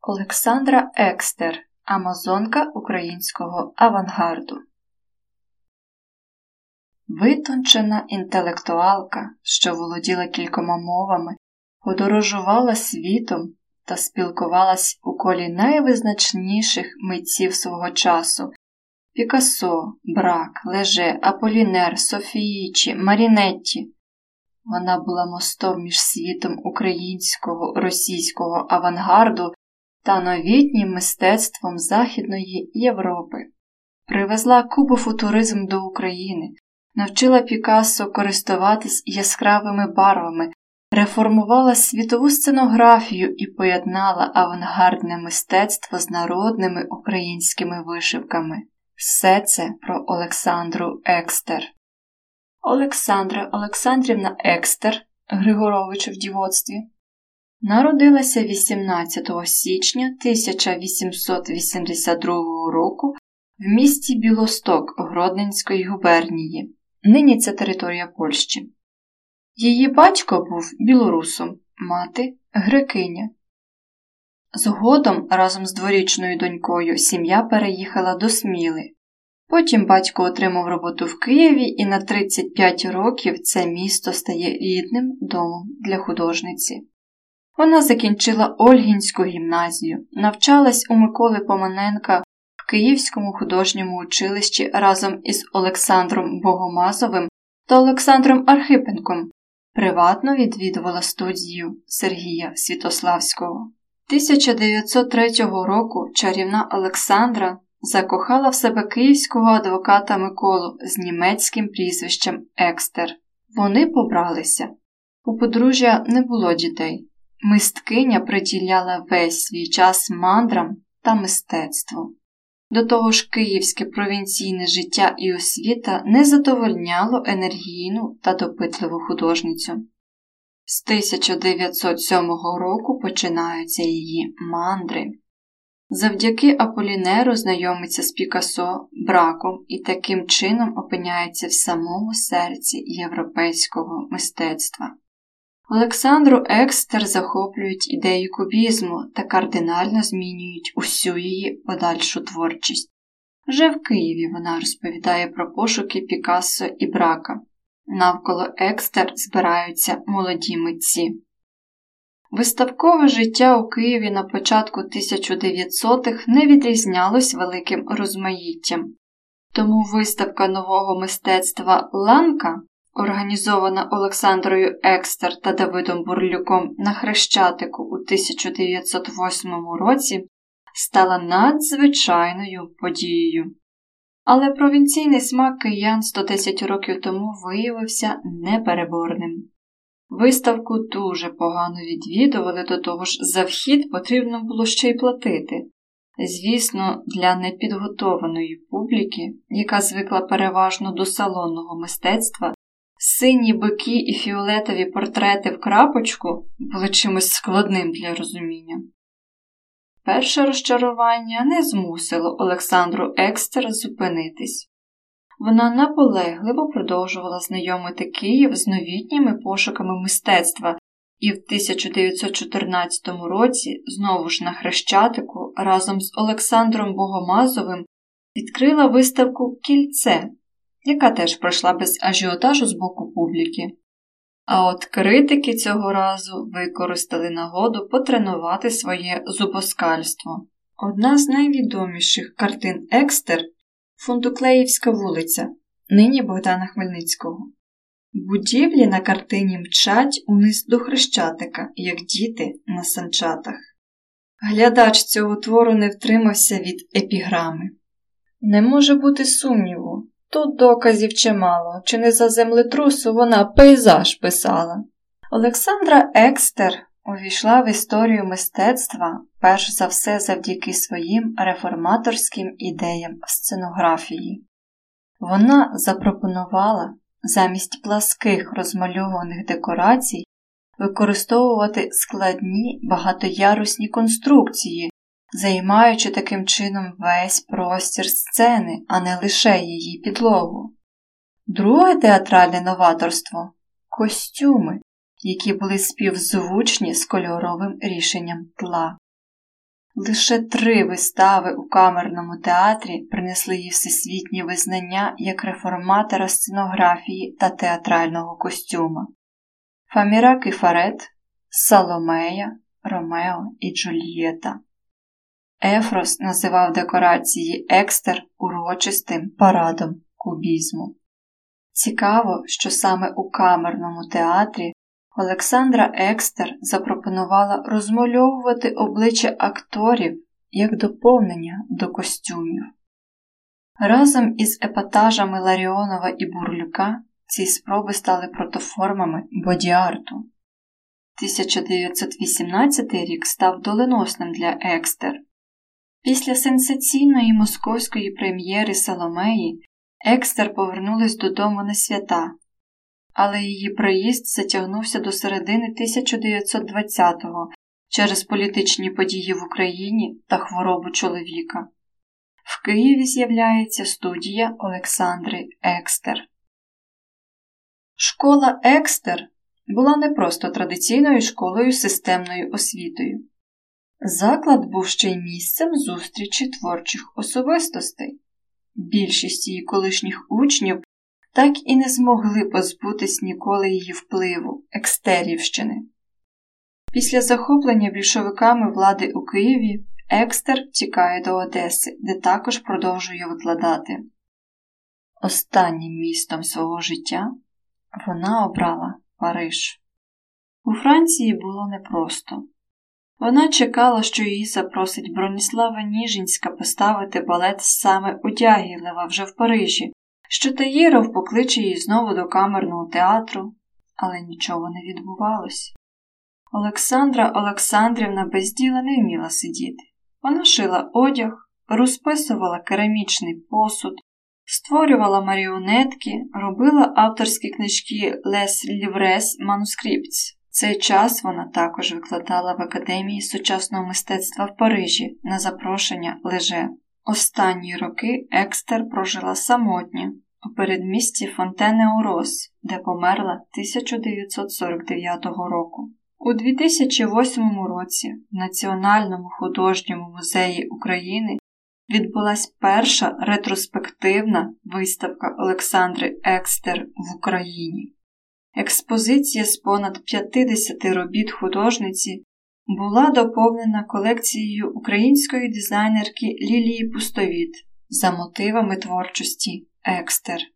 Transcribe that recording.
Олександра Екстер – амазонка українського авангарду. Витончена інтелектуалка, що володіла кількома мовами, подорожувала світом та спілкувалась у колі найвизначніших митців свого часу – Пікассо, Брак, Леже, Аполінер, Софіїчі, Марінетті. Вона була мостом між світом українського, російського авангарду та новітнім мистецтвом Західної Європи. Привезла кубофутуризм до України, навчила Пікассо користуватись яскравими барвами, реформувала світову сценографію і поєднала авангардне мистецтво з народними українськими вишивками. Все це про Олександру Екстер. Олександра Олександрівна Екстер, Григорович в дівоцтві, народилася 18 січня 1882 року в місті Білосток Гродненської губернії, нині це територія Польщі. Її батько був білорусом, мати – грекиня. Згодом разом з дворічною донькою сім'я переїхала до Сміли. Потім батько отримав роботу в Києві і на 35 років це місто стає рідним домом для художниці. Вона закінчила Ольгінську гімназію, навчалась у Миколи Поманенка в Київському художньому училищі разом із Олександром Богомазовим та Олександром Архипенком, приватно відвідувала студію Сергія Святославського. 1903 року чарівна Олександра закохала в себе київського адвоката Миколу з німецьким прізвищем Екстер. Вони побралися. У подружжя не було дітей. Мисткиня приділяла весь свій час мандрам та мистецтву. До того ж, київське провінційне життя і освіта не задовольняло енергійну та допитливу художницю. З 1907 року починаються її мандри. Завдяки Аполінеру знайомиться з Пікассо, Браком і таким чином опиняється в самому серці європейського мистецтва. Олександру Екстер захоплюють ідеї кубізму та кардинально змінюють усю її подальшу творчість. Вже в Києві вона розповідає про пошуки Пікассо і Брака. Навколо Екстер збираються молоді митці. Виставкове життя у Києві на початку 1900-х не відрізнялось великим розмаїттям. Тому виставка нового мистецтва «Ланка», організована Олександрою Екстер та Давидом Бурлюком на Хрещатику у 1908 році, стала надзвичайною подією. Але провінційний смак киян 110 років тому виявився непереборним. Виставку дуже погано відвідували, до того ж за вхід потрібно було ще й платити. Звісно, для непідготованої публіки, яка звикла переважно до салонного мистецтва, сині бики і фіолетові портрети в крапочку були чимось складним для розуміння. Перше розчарування не змусило Олександру Екстер зупинитись. Вона наполегливо продовжувала знайомити Київ з новітніми пошуками мистецтва і в 1914 році, знову ж на Хрещатику, разом з Олександром Богомазовим відкрила виставку «Кільце», яка теж пройшла без ажіотажу з боку публіки. А от критики цього разу використали нагоду потренувати своє зубоскальство. Одна з найвідоміших картин Екстер – Фундуклеївська вулиця, нині Богдана Хмельницького. Будівлі на картині мчать униз до Хрещатика, як діти на санчатах. Глядач цього твору не втримався від епіграми. Не може бути сумніву. Тут доказів чимало, чи не за землетрусу вона пейзаж писала. Олександра Екстер увійшла в історію мистецтва перш за все завдяки своїм реформаторським ідеям в сценографії. Вона запропонувала замість пласких розмальованих декорацій використовувати складні багатоярусні конструкції, займаючи таким чином весь простір сцени, а не лише її підлогу. Друге театральне новаторство – костюми, які були співзвучні з кольоровим рішенням тла. Лише 3 вистави у камерному театрі принесли їй всесвітнє визнання як реформатора сценографії та театрального костюма. Фаміра Кефарет, Саломея, Ромео і Джульєта. Ефрос називав декорації Екстер урочистим парадом кубізму. Цікаво, що саме у камерному театрі Олександра Екстер запропонувала розмальовувати обличчя акторів як доповнення до костюмів. Разом із епатажами Ларіонова і Бурлюка ці спроби стали протоформами боді-арту. 1918 рік став доленосним для Екстер. Після сенсаційної московської прем'єри Саломеї Екстер повернулась додому на свята, але її приїзд затягнувся до середини 1920-го через політичні події в Україні та хворобу чоловіка. В Києві з'являється студія Олександри Екстер. Школа Екстер була не просто традиційною школою з системною освітою. Заклад був ще й місцем зустрічі творчих особистостей. Більшість її колишніх учнів так і не змогли позбутись ніколи її впливу Екстерівщини. Після захоплення більшовиками влади у Києві Екстер тікає до Одеси, де також продовжує викладати. Останнім містом свого життя вона обрала Париж. У Франції було непросто. Вона чекала, що її запросить Броніслава Ніжинська поставити балет саме у Дягілева вже в Парижі, що Таїров покличе її знову до камерного театру, але нічого не відбувалося. Олександра Олександрівна без діла не вміла сидіти. Вона шила одяг, розписувала керамічний посуд, створювала маріонетки, робила авторські книжки «Les Livres Manuscripts». В цей час вона також викладала в Академії сучасного мистецтва в Парижі на запрошення Леже. Останні роки Екстер прожила самотньо у передмісті Фонтене-Орос, де померла 1949 року. У 2008 році в Національному художньому музеї України відбулась перша ретроспективна виставка Олександри Екстер в Україні. Експозиція з понад 50 робіт художниці була доповнена колекцією української дизайнерки Лілії Пустовіт за мотивами творчості Екстер.